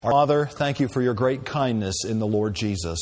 Father, thank you for your great kindness in the Lord Jesus.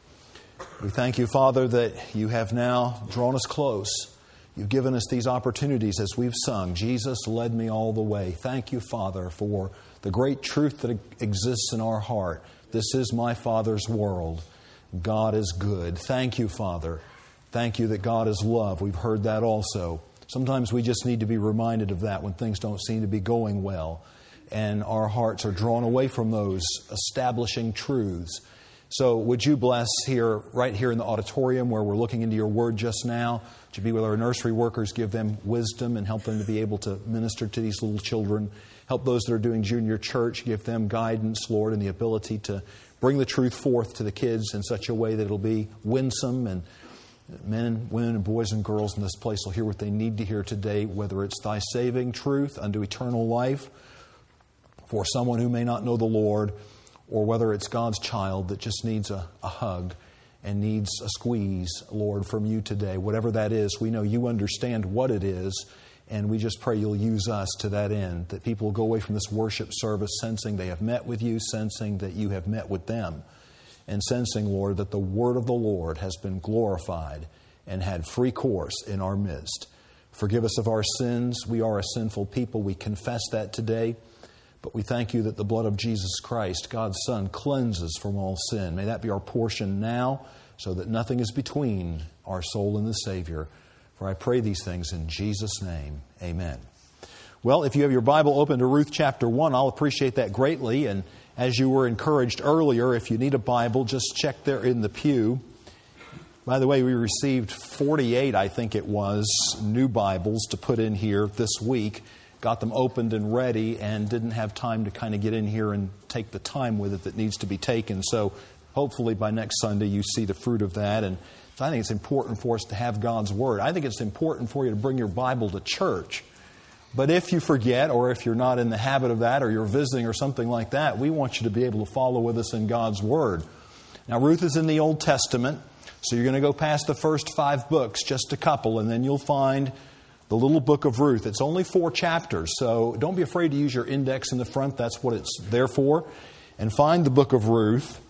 We thank you, Father, that you have now drawn us close. You've given us these opportunities as we've sung, Jesus led me all the way. Thank you, Father, for the great truth that exists in our heart. This is my Father's world. God is good. Thank you, Father. Thank you that God is love. We've heard that also. Sometimes we just need to be reminded of that when things don't seem to be going well, and our hearts are drawn away from those establishing truths. So would you bless right here in the auditorium where we're looking into your word just now? Would you be with our nursery workers, give them wisdom and help them to be able to minister to these little children. Help those that are doing junior church, give them guidance, Lord, and the ability to bring the truth forth to the kids in such a way that it'll be winsome, and men and women and boys and girls in this place will hear what they need to hear today, whether it's thy saving truth unto eternal life for someone who may not know the Lord, or whether it's God's child that just needs a hug and needs a squeeze, Lord, from you today. Whatever that is, we know you understand what it is, and we just pray you'll use us to that end, that people will go away from this worship service sensing they have met with you, sensing that you have met with them, and sensing, Lord, that the word of the Lord has been glorified and had free course in our midst. Forgive us of our sins. We are a sinful people. We confess that today. But we thank you that the blood of Jesus Christ, God's Son, cleanses from all sin. May that be our portion now, so that nothing is between our soul and the Savior. For I pray these things in Jesus' name. Amen. Well, if you have your Bible open to Ruth chapter 1, I'll appreciate that greatly. And as you were encouraged earlier, if you need a Bible, just check there in the pew. By the way, we received 48, I think it was, new Bibles to put in here this week. Got them opened and ready and didn't have time to kind of get in here and take the time with it that needs to be taken. So hopefully by next Sunday you see the fruit of that. And so I think it's important for us to have God's Word. I think it's important for you to bring your Bible to church. But if you forget, or if you're not in the habit of that, or you're visiting or something like that, we want you to be able to follow with us in God's Word. Now, Ruth is in the Old Testament, so you're going to go past the first 5 books, just a couple, and then you'll find the little book of Ruth. It's only 4 chapters, so don't be afraid to use your index in the front. That's what it's there for. And find the book of Ruth.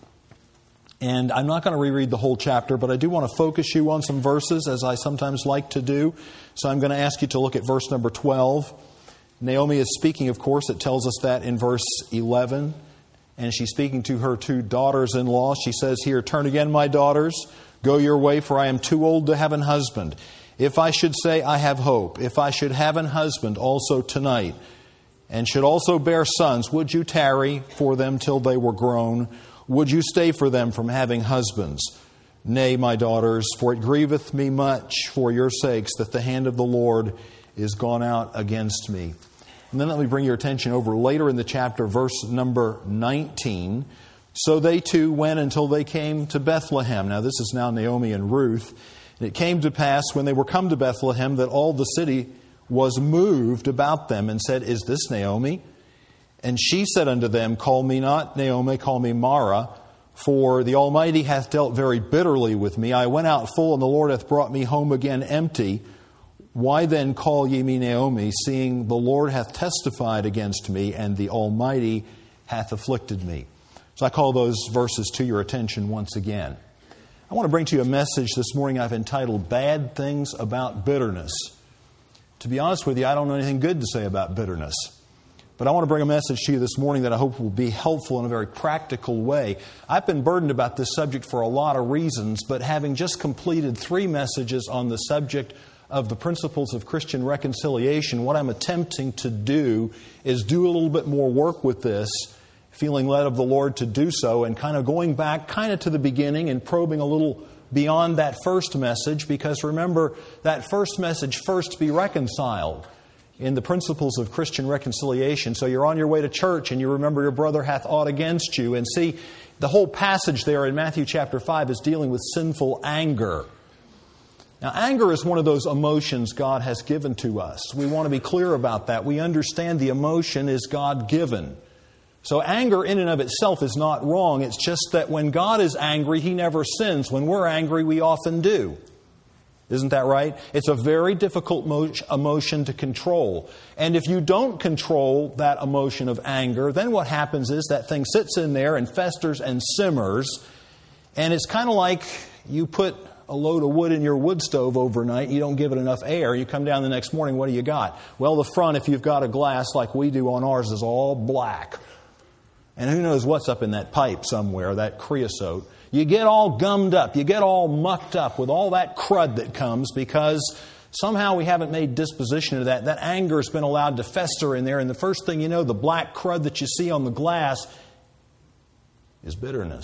And I'm not going to reread the whole chapter, but I do want to focus you on some verses, as I sometimes like to do. So I'm going to ask you to look at verse number 12. Naomi is speaking, of course. It tells us that in verse 11. And she's speaking to her 2 daughters-in-law. She says here, "Turn again, my daughters. Go your way, for I am too old to have an husband. If I should say I have hope, if I should have an husband also tonight, and should also bear sons, would you tarry for them till they were grown? Would you stay for them from having husbands? Nay, my daughters, for it grieveth me much for your sakes that the hand of the Lord is gone out against me." And then let me bring your attention over later in the chapter, verse number 19. "So they too went until they came to Bethlehem." Now this is now Naomi and Ruth. "And it came to pass, when they were come to Bethlehem, that all the city was moved about them, and said, Is this Naomi? And she said unto them, Call me not Naomi, call me Mara, for the Almighty hath dealt very bitterly with me. I went out full, and the Lord hath brought me home again empty. Why then call ye me Naomi, seeing the Lord hath testified against me, and the Almighty hath afflicted me?" So I call those verses to your attention once again. I want to bring to you a message this morning I've entitled, "Bad Things About Bitterness." To be honest with you, I don't know anything good to say about bitterness. But I want to bring a message to you this morning that I hope will be helpful in a very practical way. I've been burdened about this subject for a lot of reasons, but having just completed 3 messages on the subject of the principles of Christian reconciliation, what I'm attempting to do is do a little bit more work with this, feeling led of the Lord to do so, and kind of going back kind of to the beginning and probing a little beyond that first message, because remember, that first message, first be reconciled in the principles of Christian reconciliation. So you're on your way to church and you remember your brother hath aught against you. And see, the whole passage there in Matthew chapter 5 is dealing with sinful anger. Now, anger is one of those emotions God has given to us. We want to be clear about that. We understand the emotion is God-given. So anger in and of itself is not wrong. It's just that when God is angry, He never sins. When we're angry, we often do. Isn't that right? It's a very difficult emotion to control. And if you don't control that emotion of anger, then what happens is that thing sits in there and festers and simmers. And it's kind of like you put a load of wood in your wood stove overnight, you don't give it enough air, you come down the next morning, what do you got? Well, the front, if you've got a glass like we do on ours, is all black. And who knows what's up in that pipe somewhere, that creosote. You get all gummed up, you get all mucked up with all that crud that comes because somehow we haven't made disposition of that. That anger has been allowed to fester in there, and the first thing you know, the black crud that you see on the glass is bitterness.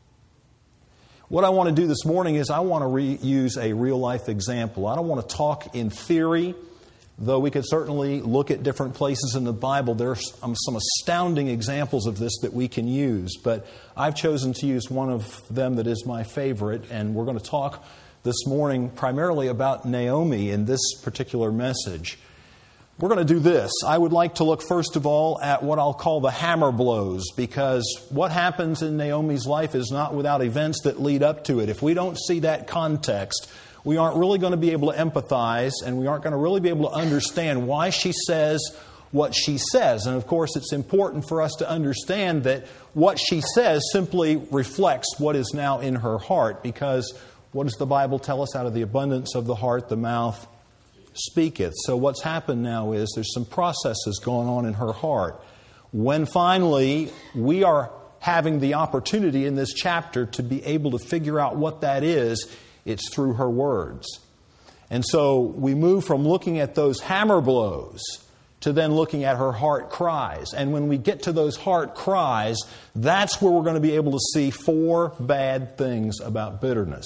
What I want to do this morning is I want to use a real-life example. I don't want to talk in theory, though we could certainly look at different places in the Bible. There are some astounding examples of this that we can use, but I've chosen to use one of them that is my favorite, and we're going to talk this morning primarily about Naomi in this particular message. We're going to do this. I would like to look first of all at what I'll call the hammer blows, because what happens in Naomi's life is not without events that lead up to it. If we don't see that context, we aren't really going to be able to empathize, and we aren't going to really be able to understand why she says what she says. And of course, it's important for us to understand that what she says simply reflects what is now in her heart, because what does the Bible tell us? Out of the abundance of the heart, the mouth speaketh. So what's happened now is there's some processes going on in her heart. When finally we are having the opportunity in this chapter to be able to figure out what that is, it's through her words. And so we move from looking at those hammer blows to then looking at her heart cries. And when we get to those heart cries, that's where we're going to be able to see 4 bad things about bitterness.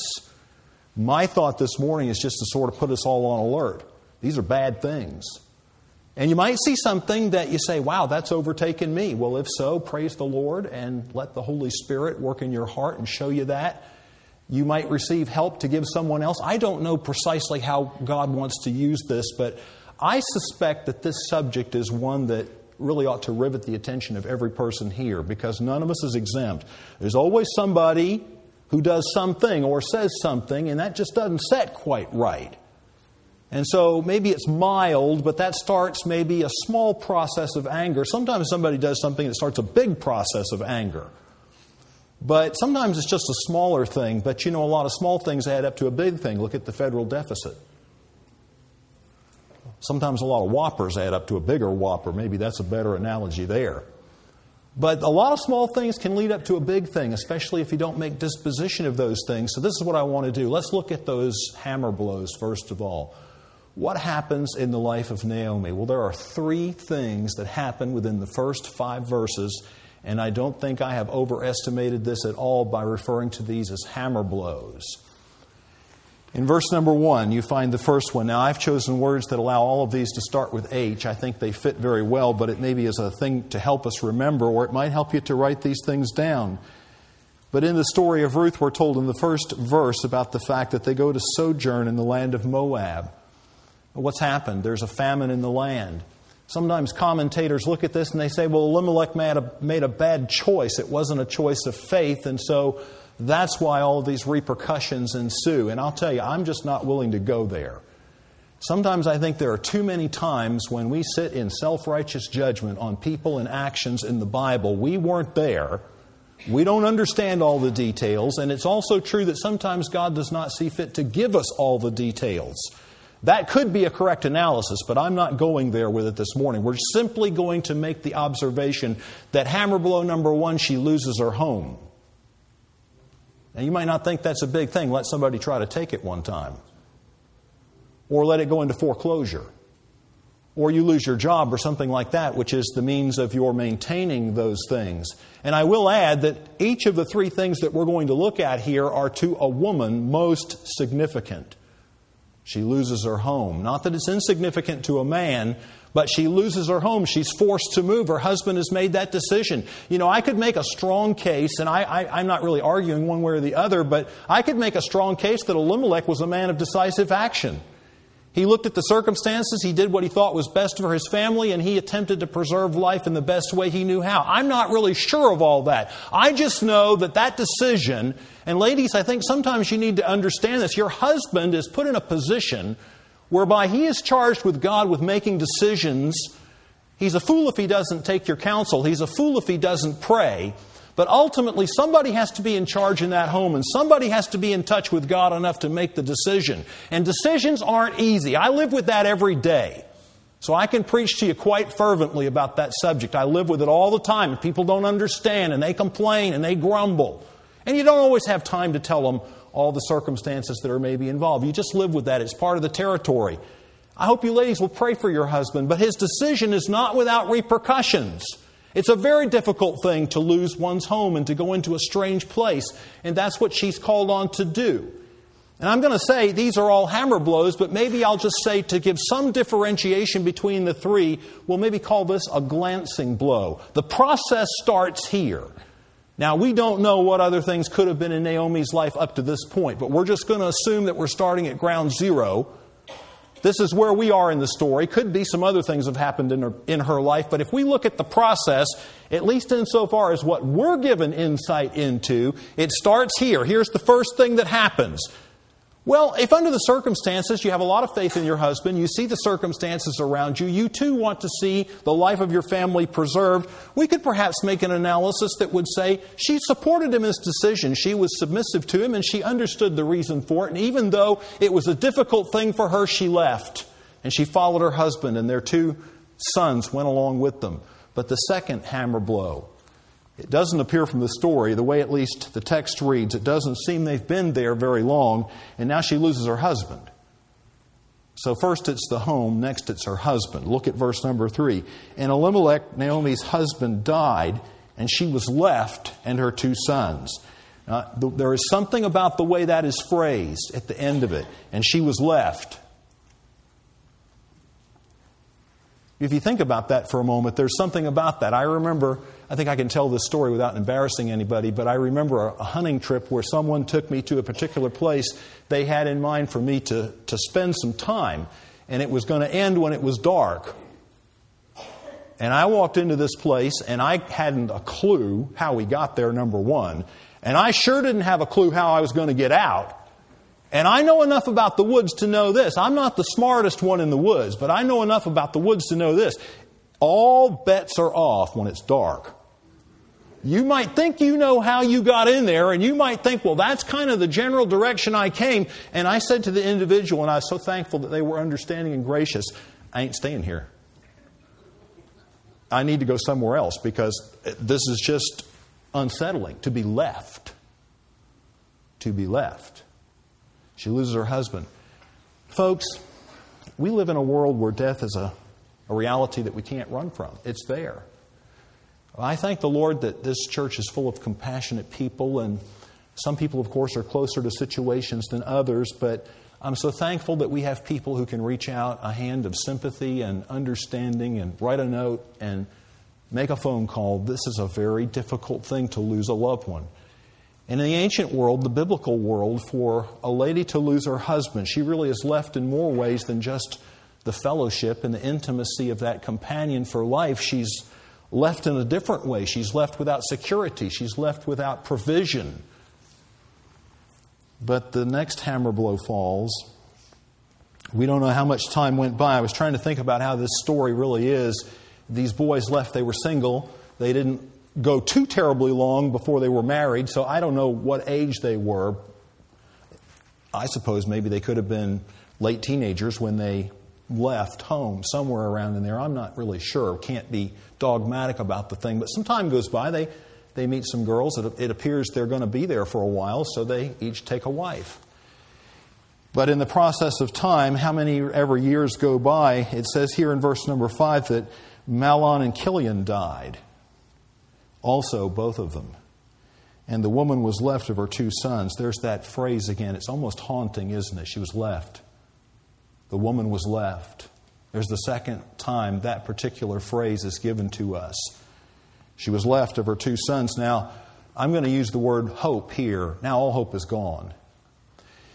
My thought this morning is just to sort of put us all on alert. These are bad things. And you might see something that you say, wow, that's overtaken me. Well, if so, praise the Lord and let the Holy Spirit work in your heart and show you that. You might receive help to give someone else. I don't know precisely how God wants to use this, but I suspect that this subject is one that really ought to rivet the attention of every person here, because none of us is exempt. There's always somebody who does something or says something, and that just doesn't set quite right. And so maybe it's mild, but that starts maybe a small process of anger. Sometimes somebody does something that starts a big process of anger. But sometimes it's just a smaller thing. But you know, a lot of small things add up to a big thing. Look at the federal deficit. Sometimes a lot of whoppers add up to a bigger whopper. Maybe that's a better analogy there. But a lot of small things can lead up to a big thing, especially if you don't make disposition of those things. So this is what I want to do. Let's look at those hammer blows first of all. What happens in the life of Naomi? Well, there are 3 things that happen within the first 5 verses, and I don't think I have overestimated this at all by referring to these as hammer blows. In verse number 1, you find the first one. Now, I've chosen words that allow all of these to start with H. I think they fit very well, but it maybe is a thing to help us remember, or it might help you to write these things down. But in the story of Ruth, we're told in the first verse about the fact that they go to sojourn in the land of Moab. What's happened? There's a famine in the land. Sometimes commentators look at this and they say, well, Elimelech made a bad choice. It wasn't a choice of faith, and so that's why all of these repercussions ensue. And I'll tell you, I'm just not willing to go there. Sometimes I think there are too many times when we sit in self-righteous judgment on people and actions in the Bible. We weren't there. We don't understand all the details. And it's also true that sometimes God does not see fit to give us all the details. That could be a correct analysis, but I'm not going there with it this morning. We're simply going to make the observation that hammer blow number 1, she loses her home. Now, you might not think that's a big thing. Let somebody try to take it one time. Or let it go into foreclosure. Or you lose your job or something like that, which is the means of your maintaining those things. And I will add that each of the 3 things that we're going to look at here are to a woman most significant. She loses her home. Not that it's insignificant to a man, but she loses her home. She's forced to move. Her husband has made that decision. You know, I could make a strong case, and I'm not really arguing one way or the other, but I could make a strong case that Elimelech was a man of decisive action. He looked at the circumstances, he did what he thought was best for his family, and he attempted to preserve life in the best way he knew how. I'm not really sure of all that. I just know that decision, and ladies, I think sometimes you need to understand this. Your husband is put in a position whereby he is charged with God with making decisions. He's a fool if he doesn't take your counsel. He's a fool if he doesn't pray. But ultimately, somebody has to be in charge in that home, and somebody has to be in touch with God enough to make the decision. And decisions aren't easy. I live with that every day. So I can preach to you quite fervently about that subject. I live with it all the time. And people don't understand, and they complain, and they grumble. And you don't always have time to tell them all the circumstances that are maybe involved. You just live with that. It's part of the territory. I hope you ladies will pray for your husband, but his decision is not without repercussions. It's a very difficult thing to lose one's home and to go into a strange place. And that's what she's called on to do. And I'm going to say these are all hammer blows, but maybe I'll just say to give some differentiation between the three, we'll maybe call this a glancing blow. The process starts here. Now, we don't know what other things could have been in Naomi's life up to this point, but we're just going to assume that we're starting at ground zero. This is where we are in the story. Could be some other things have happened in her life. But if we look at the process, at least insofar as what we're given insight into, it starts here. Here's the first thing that happens. Well, if under the circumstances you have a lot of faith in your husband, you see the circumstances around you, you too want to see the life of your family preserved, we could perhaps make an analysis that would say she supported him in his decision. She was submissive to him and she understood the reason for it. And even though it was a difficult thing for her, she left. And she followed her husband, and their 2 sons went along with them. But the second hammer blow, it doesn't appear from the story, the way at least the text reads. It doesn't seem they've been there very long, and now she loses her husband. So first it's the home, next it's her husband. Look at verse number 3. And Elimelech, Naomi's husband, died, and she was left and her 2 sons. There is something about the way that is phrased at the end of it. And she was left. If you think about that for a moment, there's something about that. I remember, I think I can tell this story without embarrassing anybody, but I remember a hunting trip where someone took me to a particular place they had in mind for me to spend some time, and it was going to end when it was dark. And I walked into this place, and I hadn't a clue how we got there, number one, and I sure didn't have a clue how I was going to get out. And I know enough about the woods to know this. I'm not the smartest one in the woods, but I know enough about the woods to know this. All bets are off when it's dark. You might think you know how you got in there, and you might think, well, that's kind of the general direction I came. And I said to the individual, and I was so thankful that they were understanding and gracious, I ain't staying here. I need to go somewhere else because this is just unsettling to be left. To be left. She loses her husband. Folks, we live in a world where death is a reality that we can't run from. It's there. I thank the Lord that this church is full of compassionate people, and some people, of course, are closer to situations than others, but I'm so thankful that we have people who can reach out a hand of sympathy and understanding and write a note and make a phone call. This is a very difficult thing to lose a loved one. And in the ancient world, the biblical world, for a lady to lose her husband, she really is left in more ways than just the fellowship and the intimacy of that companion for life. She's left in a different way. She's left without security. She's left without provision. But the next hammer blow falls. We don't know how much time went by. I was trying to think about how this story really is. These boys left. They were single. They didn't go too terribly long before they were married, so I don't know what age they were. I suppose maybe they could have been late teenagers when they left home, somewhere around in there. I'm not really sure. Can't be dogmatic about the thing, but some time goes by. They meet some girls. It appears they're going to be there for a while, so they each take a wife. But in the process of time, how many ever years go by, it says here in verse number 5 that Mahlon and Chilion died. Also, both of them. And the woman was left of her 2 sons. There's that phrase again. It's almost haunting, isn't it? She was left. The woman was left. There's the second time that particular phrase is given to us. She was left of her 2 sons. Now, I'm going to use the word hope here. Now all hope is gone.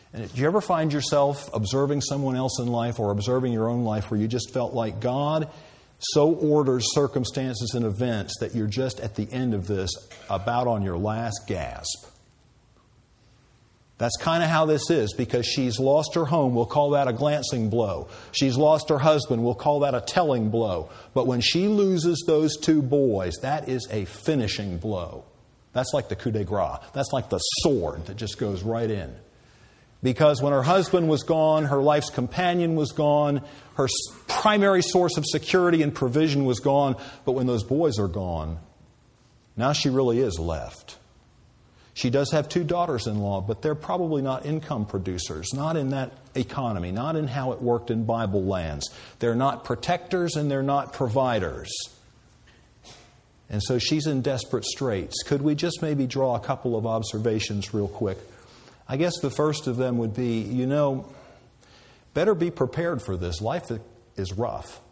And did you ever find yourself observing someone else in life or observing your own life where you just felt like God so orders circumstances and events that you're just at the end of this about on your last gasp? That's kind of how this is, because she's lost her home. We'll call that a glancing blow. She's lost her husband. We'll call that a telling blow. But when she loses those two boys, that is a finishing blow. That's like the coup de grace. That's like the sword that just goes right in. Because when her husband was gone, her life's companion was gone, her primary source of security and provision was gone. But when those boys are gone, now she really is left. She does have 2 daughters-in-law, but they're probably not income producers, not in that economy, not in how it worked in Bible lands. They're not protectors and they're not providers. And so she's in desperate straits. Could we just maybe draw a couple of observations real quick? I guess the first of them would be, better be prepared for this. Life is rough.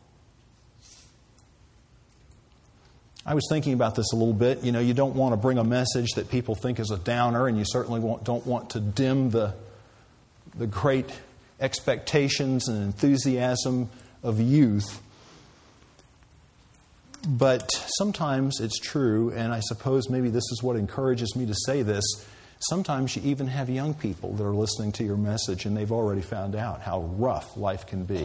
I was thinking about this a little bit. You don't want to bring a message that people think is a downer, and you certainly don't want to dim the great expectations and enthusiasm of youth. But sometimes it's true, and I suppose maybe this is what encourages me to say this. Sometimes you even have young people that are listening to your message, and they've already found out how rough life can be.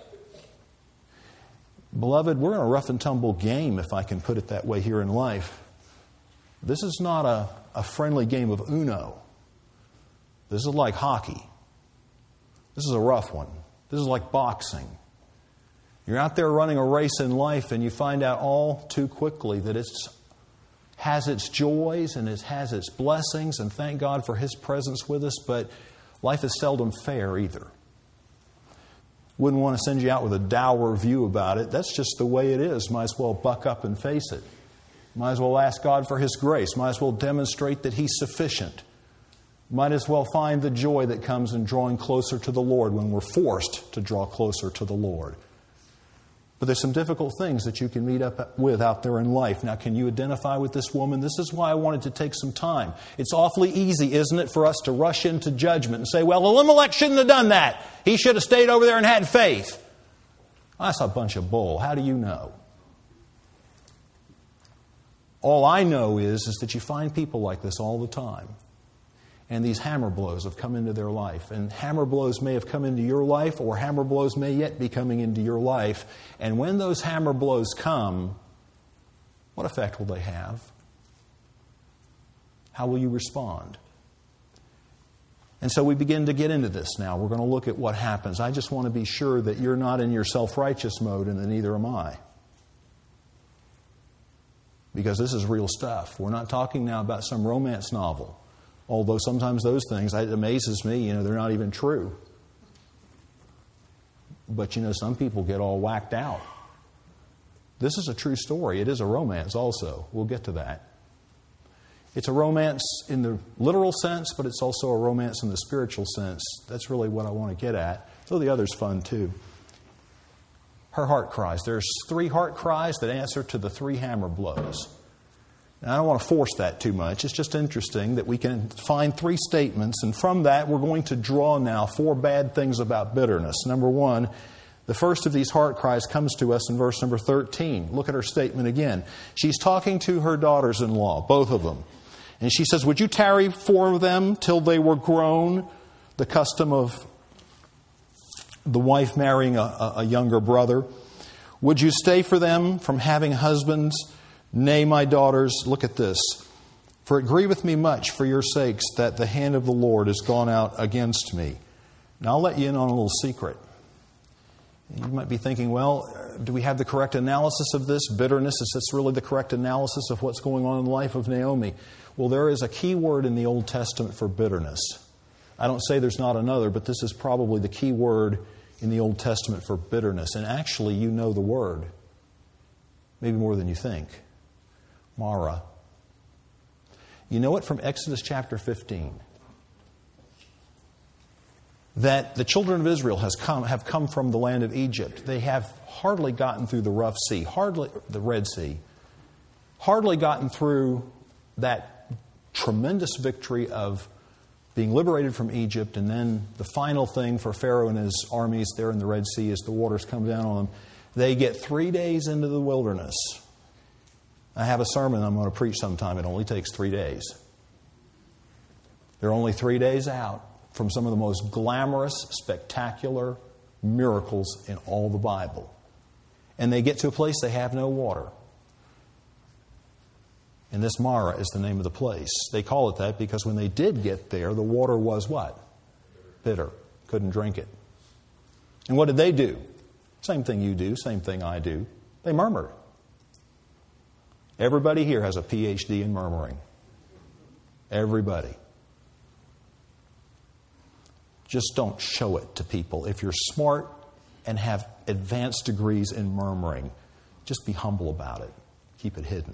Beloved, we're in a rough and tumble game, if I can put it that way, here in life. This is not a friendly game of Uno. This is like hockey. This is a rough one. This is like boxing. You're out there running a race in life, and you find out all too quickly that it has its joys and it has its blessings, and thank God for His presence with us, but life is seldom fair either. Wouldn't want to send you out with a dour view about it. That's just the way it is. Might as well buck up and face it. Might as well ask God for His grace. Might as well demonstrate that He's sufficient. Might as well find the joy that comes in drawing closer to the Lord when we're forced to draw closer to the Lord. But there's some difficult things that you can meet up with out there in life. Now, can you identify with this woman? This is why I wanted to take some time. It's awfully easy, isn't it, for us to rush into judgment and say, well, Elimelech shouldn't have done that. He should have stayed over there and had faith. That's a bunch of bull. How do you know? All I know is that you find people like this all the time. And these hammer blows have come into their life. And hammer blows may have come into your life, or hammer blows may yet be coming into your life. And when those hammer blows come, what effect will they have? How will you respond? And so we begin to get into this now. We're going to look at what happens. I just want to be sure that you're not in your self-righteous mode, and that neither am I. Because this is real stuff. We're not talking now about some romance novel. Although sometimes those things, it amazes me, they're not even true. But, some people get all whacked out. This is a true story. It is a romance also. We'll get to that. It's a romance in the literal sense, but it's also a romance in the spiritual sense. That's really what I want to get at. So the other's fun too. Her heart cries. There's 3 heart cries that answer to the 3 hammer blows. Now, I don't want to force that too much. It's just interesting that we can find 3 statements, and from that we're going to draw now 4 bad things about bitterness. Number 1, the first of these heart cries comes to us in verse number 13. Look at her statement again. She's talking to her daughters-in-law, both of them. And she says, would you tarry for them till they were grown? The custom of the wife marrying a younger brother. Would you stay for them from having husbands? Nay, my daughters, look at this. For it grieveth me much for your sakes that the hand of the Lord is gone out against me. Now I'll let you in on a little secret. You might be thinking, well, do we have the correct analysis of this? Bitterness, is this really the correct analysis of what's going on in the life of Naomi? Well, there is a key word in the Old Testament for bitterness. I don't say there's not another, but this is probably the key word in the Old Testament for bitterness. And actually, you know the word. Maybe more than you think. Mara. You know it from Exodus chapter 15. That the children of Israel have come from the land of Egypt. They have hardly gotten through the rough sea, the Red Sea, hardly gotten through that tremendous victory of being liberated from Egypt, and then the final thing for Pharaoh and his armies there in the Red Sea as the waters come down on them. They get 3 days into the wilderness. I have a sermon I'm going to preach sometime. It only takes 3 days. They're only 3 days out from some of the most glamorous, spectacular miracles in all the Bible. And they get to a place they have no water. And this Marah is the name of the place. They call it that because when they did get there, the water was what? Bitter. Couldn't drink it. And what did they do? Same thing you do, same thing I do. They murmured. Everybody here has a PhD in murmuring. Everybody. Just don't show it to people. If you're smart and have advanced degrees in murmuring, just be humble about it. Keep it hidden.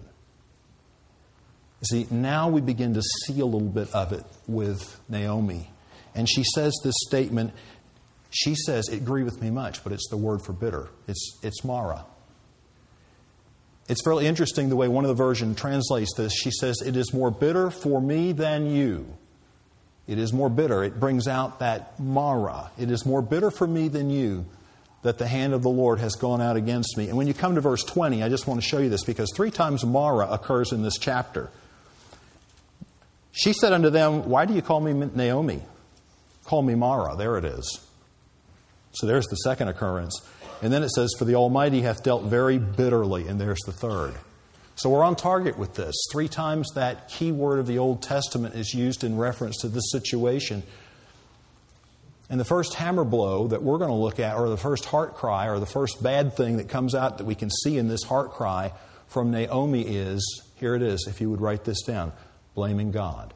See, now we begin to see a little bit of it with Naomi. And she says this statement. She says, it grieveth with me much, but it's the word for bitter. It's Marah. It's fairly interesting the way one of the versions translates this. She says, it is more bitter for me than you. It is more bitter. It brings out that Marah. It is more bitter for me than you that the hand of the Lord has gone out against me. And when you come to verse 20, I just want to show you this because 3 times Marah occurs in this chapter. She said unto them, why do you call me Naomi? Call me Marah. There it is. So there's the second occurrence. And then it says, for the Almighty hath dealt very bitterly. And there's the third. So we're on target with this. 3 times that key word of the Old Testament is used in reference to this situation. And the first hammer blow that we're going to look at, or the first heart cry, or the first bad thing that comes out that we can see in this heart cry from Naomi is, here it is, if you would write this down, blaming God.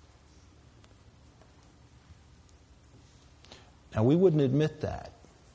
Now, we wouldn't admit that.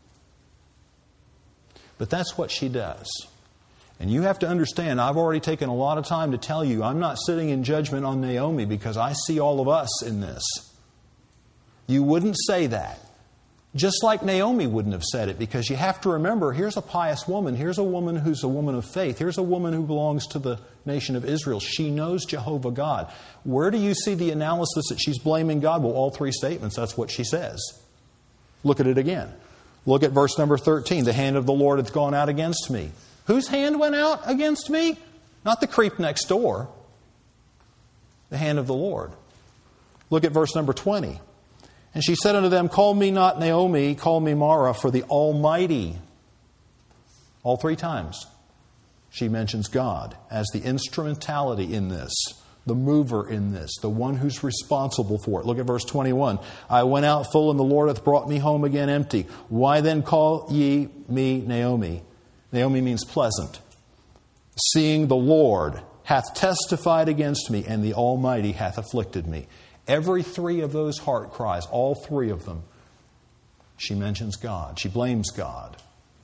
But that's what she does. And you have to understand, I've already taken a lot of time to tell you, I'm not sitting in judgment on Naomi because I see all of us in this. You wouldn't say that. Just like Naomi wouldn't have said it, because you have to remember, here's a pious woman. Here's a woman who's a woman of faith. Here's a woman who belongs to the nation of Israel. She knows Jehovah God. Where do you see the analysis that she's blaming God? Well, all 3 statements, that's what she says. Look at it again. Look at verse number 13. The hand of the Lord hath gone out against me. Whose hand went out against me? Not the creep next door. The hand of the Lord. Look at verse number 20. And she said unto them, call me not Naomi, call me Marah, for the Almighty. All 3 times she mentions God as the instrumentality in this, the mover in this, the one who's responsible for it. Look at verse 21. I went out full, and the Lord hath brought me home again empty. Why then call ye me Naomi? Naomi means pleasant. Seeing the Lord hath testified against me, and the Almighty hath afflicted me. Every 3 of those heart cries, all 3 of them, she mentions God. She blames God.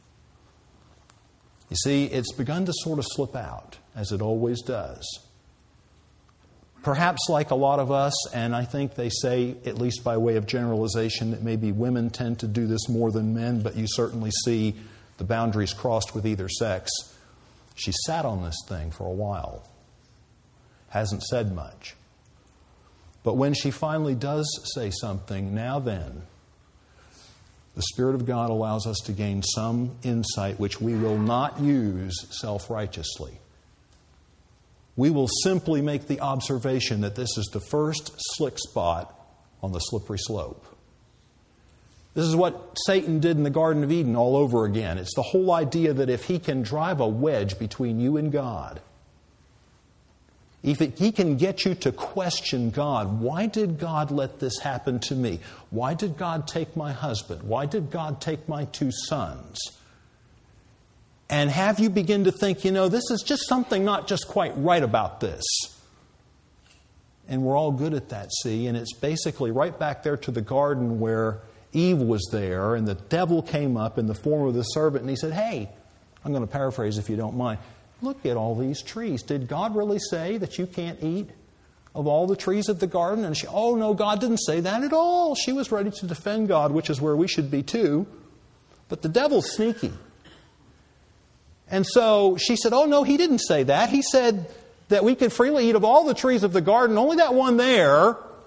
You see, it's begun to sort of slip out, as it always does. Perhaps like a lot of us, and I think they say, at least by way of generalization, that maybe women tend to do this more than men, but you certainly see the boundaries crossed with either sex. She sat on this thing for a while. Hasn't said much. But when she finally does say something, now then, the Spirit of God allows us to gain some insight which we will not use self-righteously. We will simply make the observation that this is the first slick spot on the slippery slope. This is what Satan did in the Garden of Eden all over again. It's the whole idea that if he can drive a wedge between you and God, if he can get you to question God, why did God let this happen to me? Why did God take my husband? Why did God take my 2 sons? And have you begin to think, this is just something not just quite right about this. And we're all good at that, see? And it's basically right back there to the garden where Eve was there, and the devil came up in the form of the serpent, and he said, hey, I'm going to paraphrase if you don't mind, look at all these trees. Did God really say that you can't eat of all the trees of the garden? And oh no, God didn't say that at all. She was ready to defend God, which is where we should be too. But the devil's sneaky. And so she said, oh no, he didn't say that. He said that we could freely eat of all the trees of the garden, only that one there,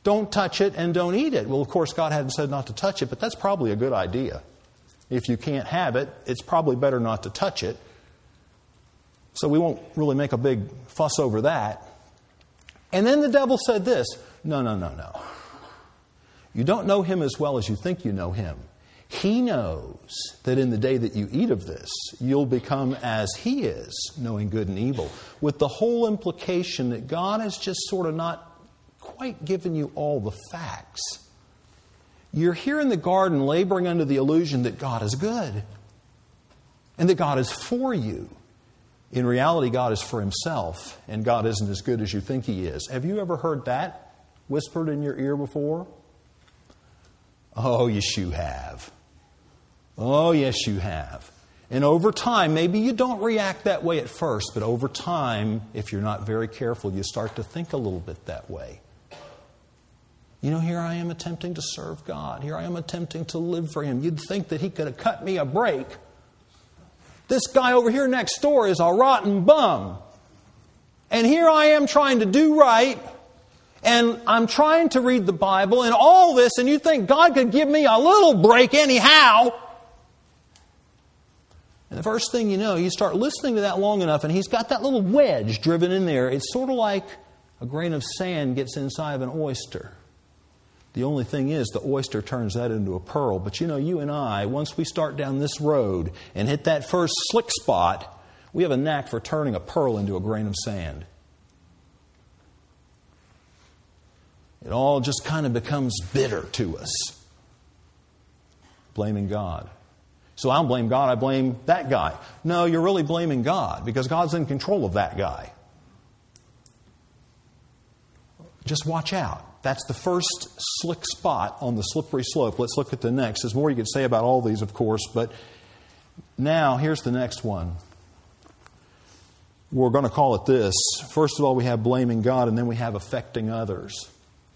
Don't touch it and don't eat it. Well, of course, God hadn't said not to touch it, but that's probably a good idea. If you can't have it, it's probably better not to touch it. So we won't really make a big fuss over that. And then the devil said this, no. You don't know him as well as you think you know him. He knows that in the day that you eat of this, you'll become as he is, knowing good and evil. With the whole implication that God has just sort of not quite given you all the facts. You're here in the garden laboring under the illusion that God is good and that God is for you. In reality, God is for himself, and God isn't as good as you think he is. Have you ever heard that whispered in your ear before? Oh, yes, you have. Oh, yes, you have. And over time, maybe you don't react that way at first, but over time, if you're not very careful, you start to think a little bit that way. You know, here I am attempting to serve God. Here I am attempting to live for him. You'd think that he could have cut me a break. This guy over here next door is a rotten bum. And here I am trying to do right. And I'm trying to read the Bible and all this. And you think God could give me a little break anyhow. And the first thing you know, you start listening to that long enough. And he's got that little wedge driven in there. It's sort of like a grain of sand gets inside of an oyster. The only thing is, the oyster turns that into a pearl. But you know, you and I, once we start down this road and hit that first slick spot, we have a knack for turning a pearl into a grain of sand. It all just kind of becomes bitter to us. Blaming God. So I don't blame God, I blame that guy. No, you're really blaming God because God's in control of that guy. Just watch out. That's the first slick spot on the slippery slope. Let's look at the next. There's more you could say about all these, of course, but now here's the next one. We're going to call it this. First of all, we have blaming God, and then we have affecting others.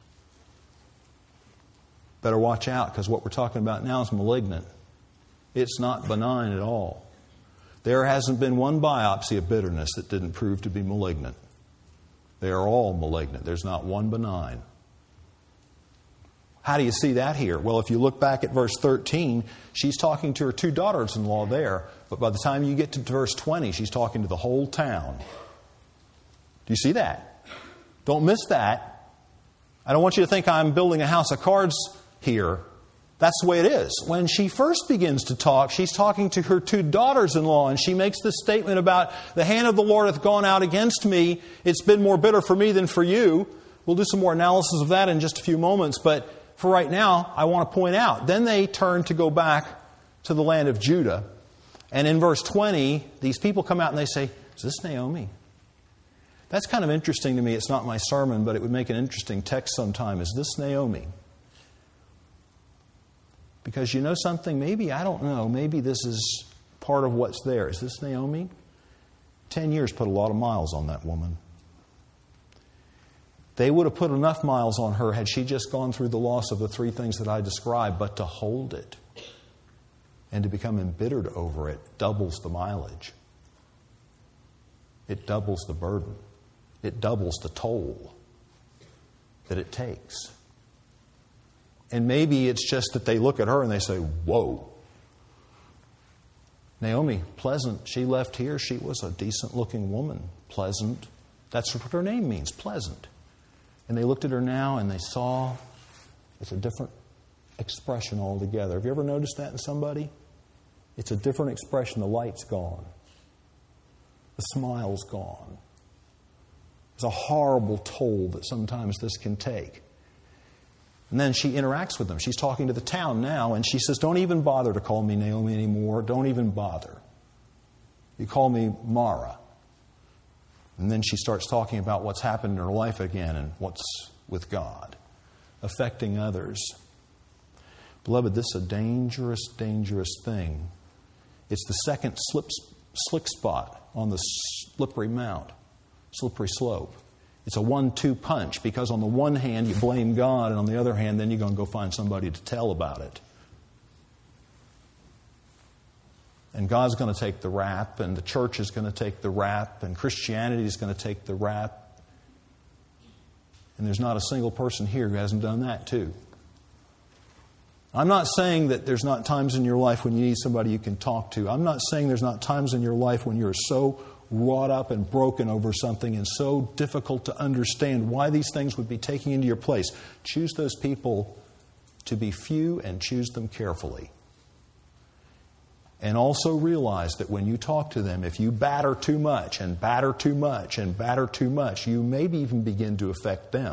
Better watch out, because what we're talking about now is malignant. It's not benign at all. There hasn't been one biopsy of bitterness that didn't prove to be malignant. They are all malignant. There's not one benign. How do you see that here? Well, if you look back at verse 13, she's talking to her two daughters-in-law there. But by the time you get to verse 20, she's talking to the whole town. Do you see that? Don't miss that. I don't want you to think I'm building a house of cards here. That's the way it is. When she first begins to talk, she's talking to her two daughters-in-law, and she makes this statement about, the hand of the Lord hath gone out against me. It's been more bitter for me than for you. We'll do some more analysis of that in just a few moments, but for right now, I want to point out, then they turn to go back to the land of Judah. And in verse 20, these people come out and they say, is this Naomi? That's kind of interesting to me. It's not my sermon, but it would make an interesting text sometime. Is this Naomi? Because you know something? Maybe, I don't know, maybe this is part of what's there. Is this Naomi? 10 years put a lot of miles on that woman. They would have put enough miles on her had she just gone through the loss of the three things that I described, but to hold it and to become embittered over it doubles the mileage. It doubles the burden. It doubles the toll that it takes. And maybe it's just that they look at her and they say, whoa. Naomi, pleasant. She left here. She was a decent-looking woman. Pleasant. That's what her name means, pleasant. And they looked at her now and they saw it's a different expression altogether. Have you ever noticed that in somebody? It's a different expression. The light's gone. The smile's gone. There's a horrible toll that sometimes this can take. And then she interacts with them. She's talking to the town now, and she says, don't even bother to call me Naomi anymore. Don't even bother. You call me Mara. And then she starts talking about what's happened in her life again and what's with God, affecting others. Beloved, this is a dangerous, dangerous thing. It's the second slick spot on the slippery slope. It's a 1-2 punch, because on the one hand you blame God, and on the other hand then you're going to go find somebody to tell about it. And God's going to take the rap, and the church is going to take the rap, and Christianity is going to take the rap. And there's not a single person here who hasn't done that too. I'm not saying that there's not times in your life when you need somebody you can talk to. I'm not saying there's not times in your life when you're so wrought up and broken over something and so difficult to understand why these things would be taking into your place. Choose those people to be few and choose them carefully. And also realize that when you talk to them, if you batter too much and batter too much and batter too much, you maybe even begin to affect them.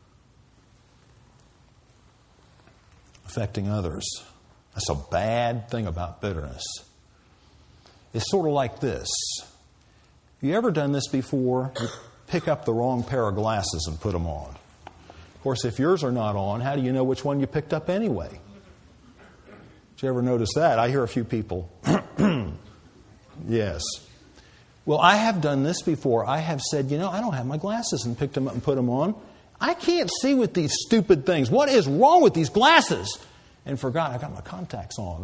Affecting others. That's a bad thing about bitterness. It's sort of like this. Have you ever done this before? You pick up the wrong pair of glasses and put them on. Of course, if yours are not on, how do you know which one you picked up anyway? Did you ever notice that? I hear a few people. Yes. Well, I have done this before. I have said, I don't have my glasses, and picked them up and put them on. I can't see with these stupid things. What is wrong with these glasses? And forgot I got my contacts on.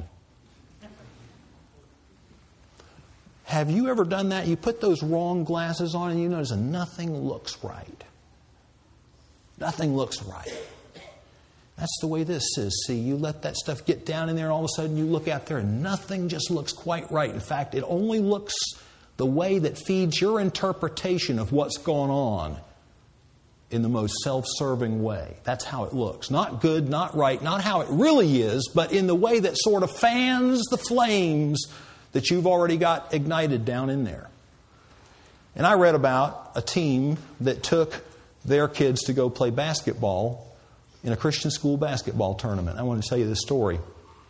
Have you ever done that? You put those wrong glasses on and you notice that nothing looks right. Nothing looks right. That's the way this is. See, you let that stuff get down in there and all of a sudden you look out there and nothing just looks quite right. In fact, it only looks the way that feeds your interpretation of what's going on in the most self-serving way. That's how it looks. Not good, not right, not how it really is, but in the way that sort of fans the flames that you've already got ignited down in there. And I read about a team that took their kids to go play basketball in a Christian school basketball tournament. I want to tell you this story.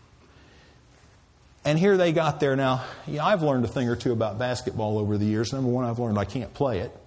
And here they got there. Now, I've learned a thing or two about basketball over the years. Number one, I've learned I can't play it.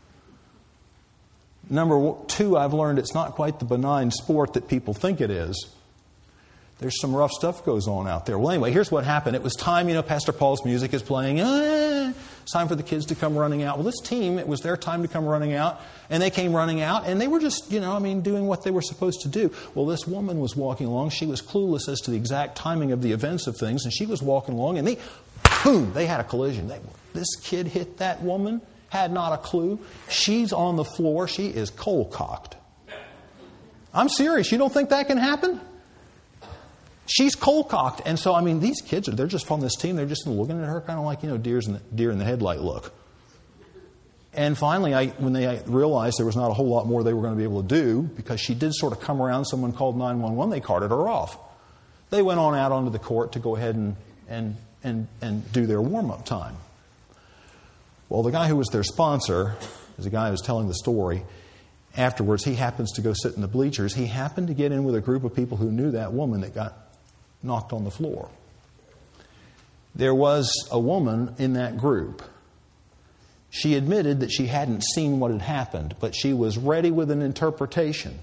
Number two, I've learned it's not quite the benign sport that people think it is. There's some rough stuff goes on out there. Well, anyway, here's what happened. It was time, Pastor Paul's music is playing. It's time for the kids to come running out. Well, this team, it was their time to come running out. And they came running out. And they were just, doing what they were supposed to do. Well, this woman was walking along. She was clueless as to the exact timing of the events of things. And she was walking along. And they had a collision. This kid hit that woman. Had not a clue. She's on the floor. She is cold-cocked. I'm serious. You don't think that can happen? She's cold-cocked. And so, these kids, they're just from this team. They're just looking at her kind of like, deer in the headlight look. And finally, when they realized there was not a whole lot more they were going to be able to do, because she did sort of come around, someone called 911, they carted her off. They went on out onto the court to go ahead and do their warm-up time. Well, the guy who was their sponsor, is the guy who was telling the story, afterwards he happens to go sit in the bleachers. He happened to get in with a group of people who knew that woman that got knocked on the floor. There was a woman in that group. She admitted that she hadn't seen what had happened, but she was ready with an interpretation.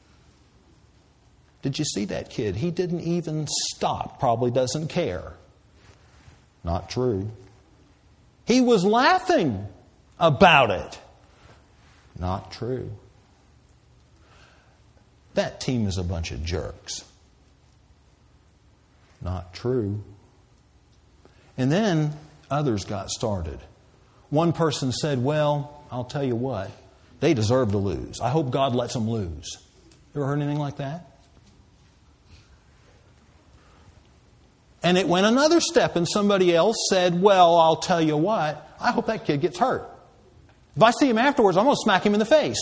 Did you see that kid? He didn't even stop, probably doesn't care. Not true. He was laughing about it. Not true. That team is a bunch of jerks. Not true. And then others got started. One person said, well, I'll tell you what, they deserve to lose. I hope God lets them lose. You ever heard anything like that? And it went another step, and somebody else said, well, I'll tell you what, I hope that kid gets hurt. If I see him afterwards, I'm going to smack him in the face.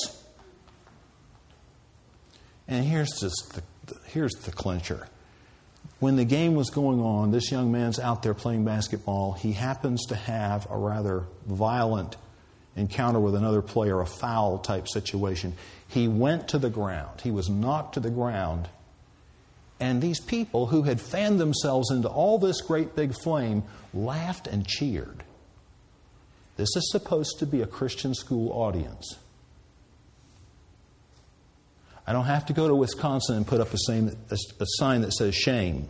And here's the clincher. When the game was going on, this young man's out there playing basketball. He happens to have a rather violent encounter with another player, a foul type situation. He went to the ground. He was knocked to the ground. And these people who had fanned themselves into all this great big flame laughed and cheered. This is supposed to be a Christian school audience. I don't have to go to Wisconsin and put up a sign that says shame.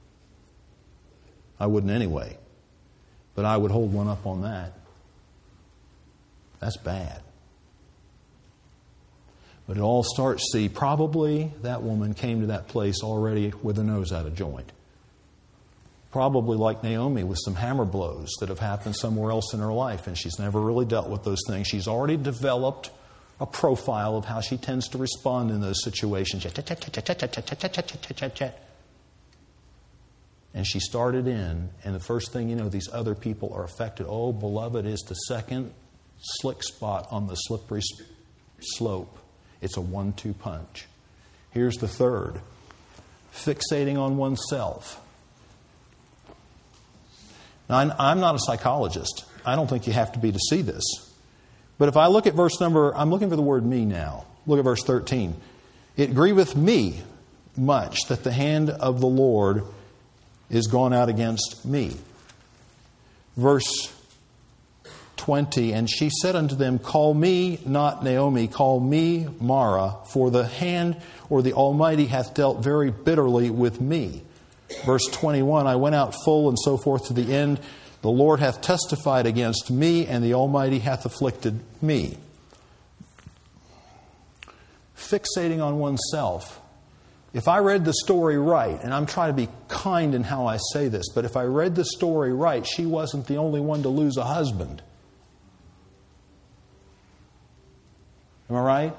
I wouldn't anyway. But I would hold one up on that. That's bad. But it all starts, probably that woman came to that place already with her nose out of joint. Probably like Naomi with some hammer blows that have happened somewhere else in her life, and she's never really dealt with those things. She's already developed a profile of how she tends to respond in those situations. And she started in, and the first thing you know, these other people are affected. Oh, beloved, is the second slick spot on the slippery slope. It's a 1-2 punch. Here's the third. Fixating on oneself. Now, I'm not a psychologist. I don't think you have to be to see this. But if I look at I'm looking for the word me now. Look at verse 13. It grieveth me much that the hand of the Lord is gone out against me. Verse 20, and she said unto them, call me not Naomi, call me Mara, for the hand or the Almighty hath dealt very bitterly with me. Verse 21, I went out full and so forth to the end. The Lord hath testified against me, and the Almighty hath afflicted me. Fixating on oneself. If I read the story right, and I'm trying to be kind in how I say this, but if I read the story right, she wasn't the only one to lose a husband. Am I right?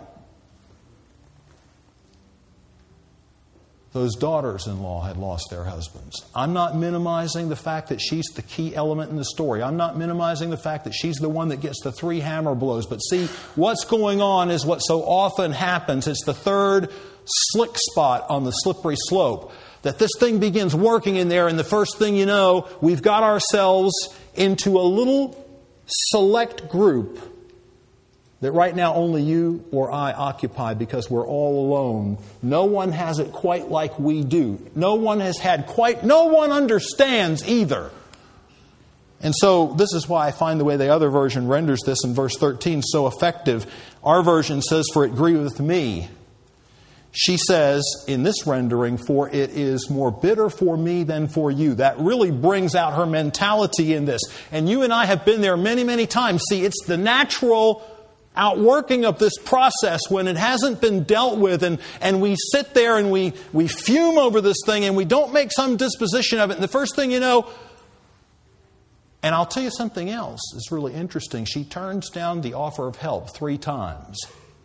Those daughters-in-law had lost their husbands. I'm not minimizing the fact that she's the key element in the story. I'm not minimizing the fact that she's the one that gets the 3 hammer blows. But see, what's going on is what so often happens. It's the third slick spot on the slippery slope. That this thing begins working in there, and the first thing you know, we've got ourselves into a little select group that right now only you or I occupy because we're all alone. No one has it quite like we do. No one understands either. And so this is why I find the way the other version renders this in verse 13 so effective. Our version says, for it grieveth me. She says in this rendering, for it is more bitter for me than for you. That really brings out her mentality in this. And you and I have been there many, many times. See, it's the natural outworking of this process when it hasn't been dealt with, and we sit there and we fume over this thing and we don't make some disposition of it. And the first thing you know, and I'll tell you something else is really interesting. She turns down the offer of help 3 times.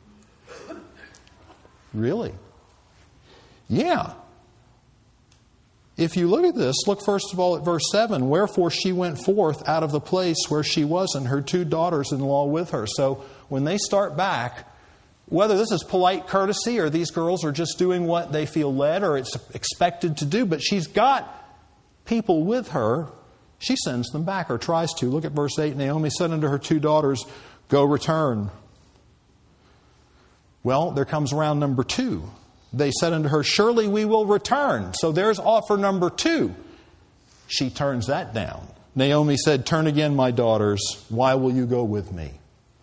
Really? Yeah. If you look at this, look first of all at verse 7. Wherefore she went forth out of the place where she was, and her 2 daughters-in-law with her. So when they start back, whether this is polite courtesy or these girls are just doing what they feel led or it's expected to do, but she's got people with her, she sends them back or tries to. Look at verse 8. Naomi said unto her 2 daughters, go return. Well, there comes round number 2. They said unto her, surely we will return. So there's offer number 2. She turns that down. Naomi said, turn again, my daughters. Why will you go with me?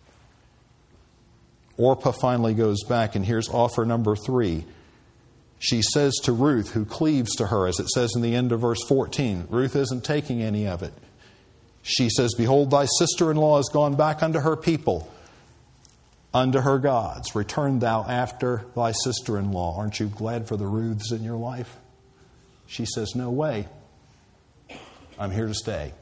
Orpah finally goes back, and here's offer number 3. She says to Ruth, who cleaves to her, as it says in the end of verse 14. Ruth isn't taking any of it. She says, behold, thy sister-in-law is gone back unto her people, unto her gods. Return thou after thy sister-in-law. Aren't you glad for the Ruths in your life? She says, no way. I'm here to stay.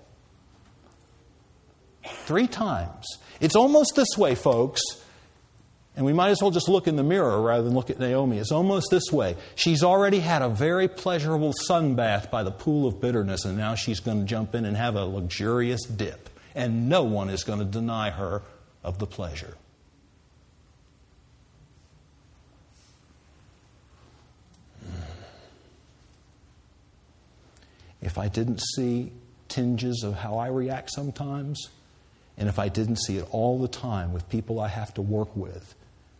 3 times. It's almost this way, folks. And we might as well just look in the mirror rather than look at Naomi. It's almost this way. She's already had a very pleasurable sunbath by the pool of bitterness, and now she's going to jump in and have a luxurious dip. And no one is going to deny her of the pleasure. If I didn't see tinges of how I react sometimes, and if I didn't see it all the time with people I have to work with,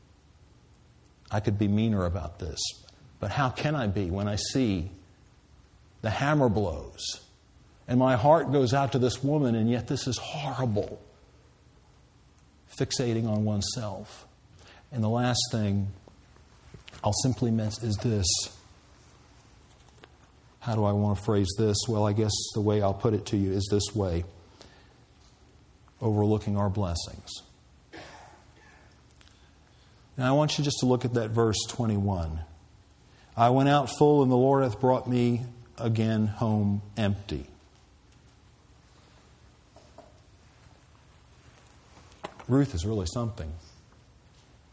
I could be meaner about this. But how can I be when I see the hammer blows and my heart goes out to this woman, and yet this is horrible? Fixating on oneself. And the last thing I'll simply miss is this. How do I want to phrase this? Well, I guess the way I'll put it to you is this way. Overlooking our blessings. Now I want you just to look at that verse 21. I went out full, and the Lord hath brought me again home empty. Ruth is really something.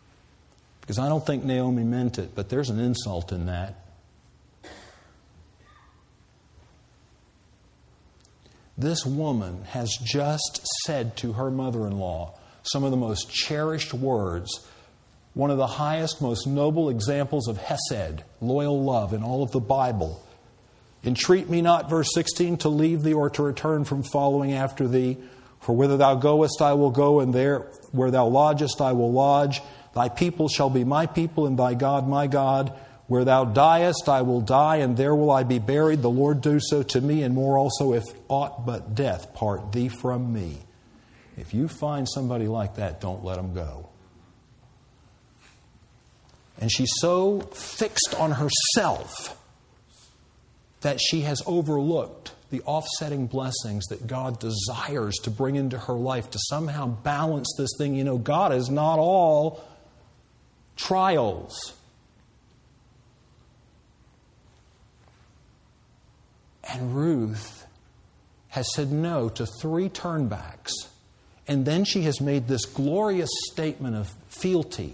Because I don't think Naomi meant it, but there's an insult in that. This woman has just said to her mother-in-law some of the most cherished words, one of the highest, most noble examples of hesed, loyal love in all of the Bible. Entreat me not, verse 16, to leave thee or to return from following after thee. For whither thou goest I will go, and there where thou lodgest I will lodge. Thy people shall be my people, and thy God my God. Where thou diest I will die, and there will I be buried. The Lord do so to me, and more also, if aught but death part thee from me. If you find somebody like that, don't let them go. And she's so fixed on herself that she has overlooked the offsetting blessings that God desires to bring into her life to somehow balance this thing. You know, God is not all trials. And Ruth has said no to 3 turnbacks. And then she has made this glorious statement of fealty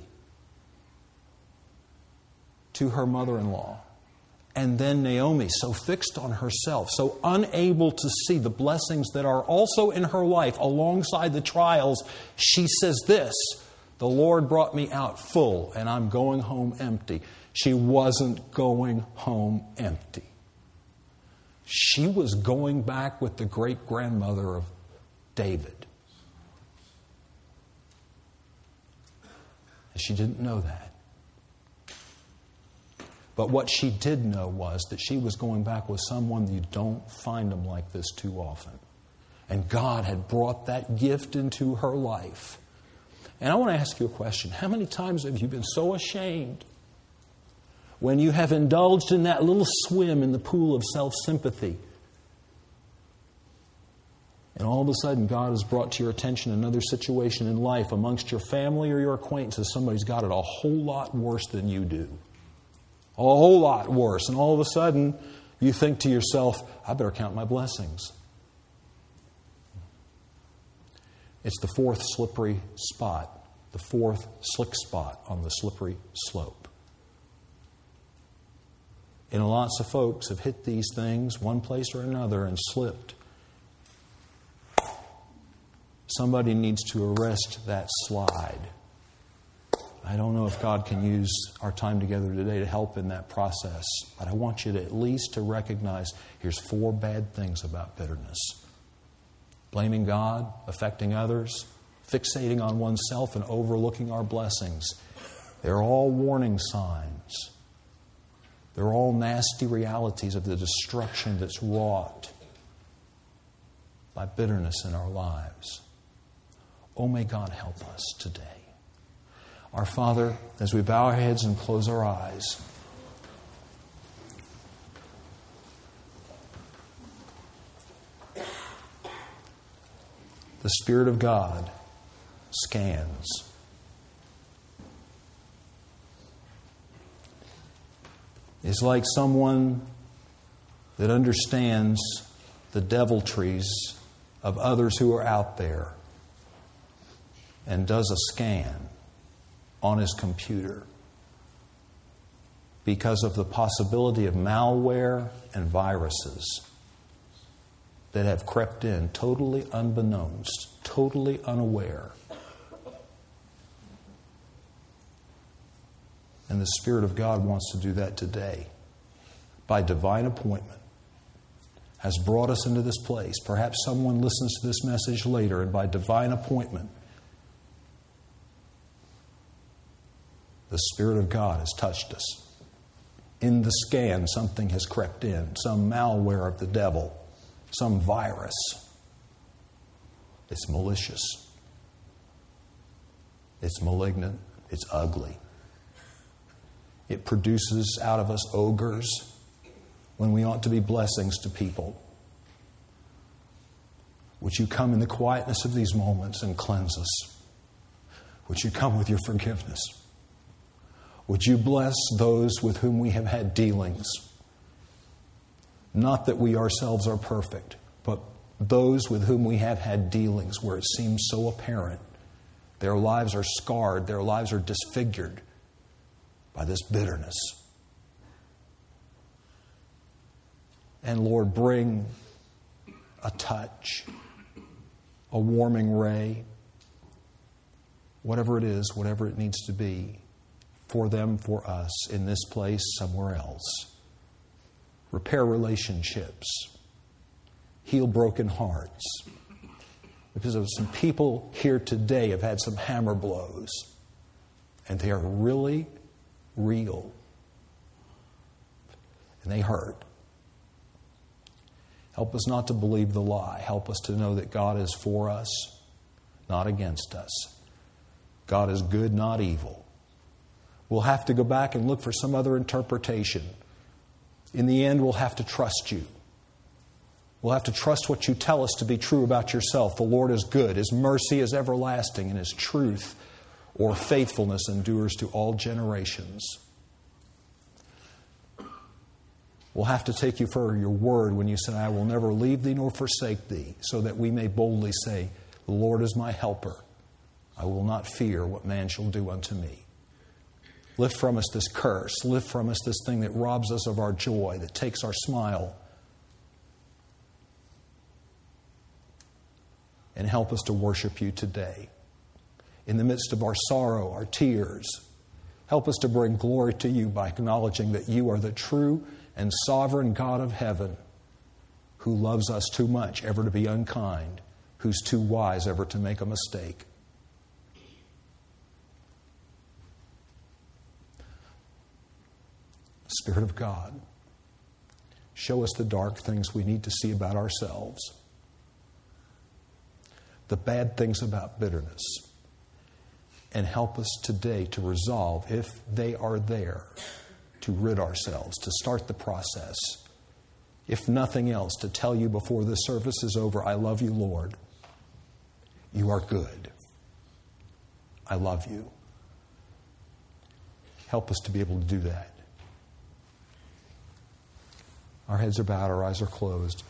to her mother-in-law. And then Naomi, so fixed on herself, so unable to see the blessings that are also in her life alongside the trials, she says this, the Lord brought me out full and I'm going home empty. She wasn't going home empty. She was going back with the great-grandmother of David. And she didn't know that. But what she did know was that she was going back with someone that you don't find them like this too often. And God had brought that gift into her life. And I want to ask you a question. How many times have you been so ashamed when you have indulged in that little swim in the pool of self-sympathy? And all of a sudden, God has brought to your attention another situation in life amongst your family or your acquaintances. Somebody's got it a whole lot worse than you do. A whole lot worse. And all of a sudden, you think to yourself, I better count my blessings. It's the 4th slippery spot, the 4th slick spot on the slippery slope. And lots of folks have hit these things one place or another and slipped. Somebody needs to arrest that slide. I don't know if God can use our time together today to help in that process, but I want you to at least to recognize here's 4 bad things about bitterness. Blaming God, affecting others, fixating on oneself, and overlooking our blessings. They're all warning signs. They're all nasty realities of the destruction that's wrought by bitterness in our lives. Oh, may God help us today. Our Father, as we bow our heads and close our eyes, the Spirit of God scans. It's like someone that understands the deviltries of others who are out there and does a scan on his computer because of the possibility of malware and viruses that have crept in totally unbeknownst, totally unaware. And the Spirit of God wants to do that today by divine appointment. Has brought us into this place. Perhaps someone listens to this message later, and by divine appointment, the Spirit of God has touched us. In the scan, something has crept in, some malware of the devil, some virus. It's malicious. It's malignant. It's ugly. It produces out of us ogres when we ought to be blessings to people. Would you come in the quietness of these moments and cleanse us? Would you come with your forgiveness? Would you bless those with whom we have had dealings? Not that we ourselves are perfect, but those with whom we have had dealings where it seems so apparent. Their lives are scarred, their lives are disfigured, by this bitterness. And Lord, bring a touch, a warming ray, whatever it is, whatever it needs to be, for them, for us, in this place, somewhere else. Repair relationships. Heal broken hearts. Because of some people here today have had some hammer blows, and they are really real. And they hurt. Help us not to believe the lie. Help us to know that God is for us, not against us. God is good, not evil. We'll have to go back and look for some other interpretation. In the end, we'll have to trust you. We'll have to trust what you tell us to be true about yourself. The Lord is good. His mercy is everlasting, and His truth or faithfulness endures to all generations. We'll have to take you for your word when you say, I will never leave thee nor forsake thee, so that we may boldly say, the Lord is my helper. I will not fear what man shall do unto me. Lift from us this curse. Lift from us this thing that robs us of our joy, that takes our smile. And help us to worship you today. In the midst of our sorrow, our tears, help us to bring glory to you by acknowledging that you are the true and sovereign God of heaven, who loves us too much ever to be unkind, who's too wise ever to make a mistake. Spirit of God, show us the dark things we need to see about ourselves, the bad things about bitterness, and help us today to resolve, if they are there, to rid ourselves, to start the process. If nothing else, to tell you before this service is over, I love you, Lord. You are good. I love you. Help us to be able to do that. Our heads are bowed, our eyes are closed.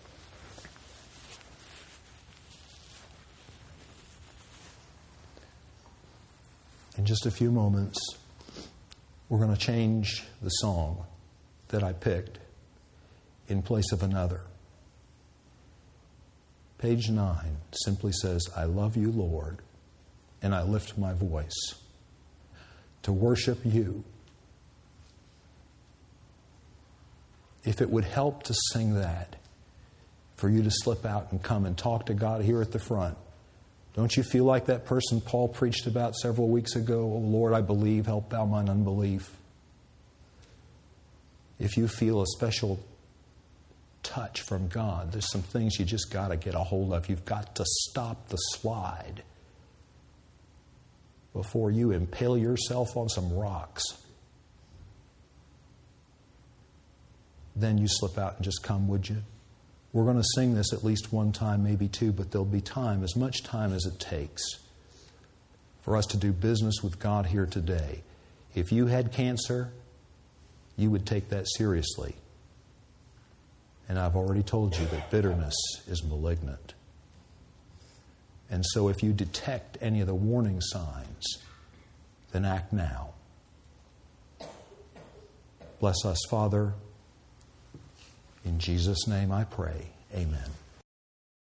In just a few moments, we're going to change the song that I picked in place of another. Page 9 simply says, I love you, Lord, and I lift my voice to worship you. If it would help to sing that, for you to slip out and come and talk to God here at the front, don't you feel like that person Paul preached about several weeks ago? Oh Lord, I believe, help thou mine unbelief. If you feel a special touch from God, there's some things you just got to get a hold of. You've got to stop the slide before you impale yourself on some rocks. Then you slip out and just come, would you? We're going to sing this at least one time, maybe two, but there'll be time, as much time as it takes for us to do business with God here today. If you had cancer, you would take that seriously. And I've already told you that bitterness is malignant. And so if you detect any of the warning signs, then act now. Bless us, Father. In Jesus' name I pray. Amen.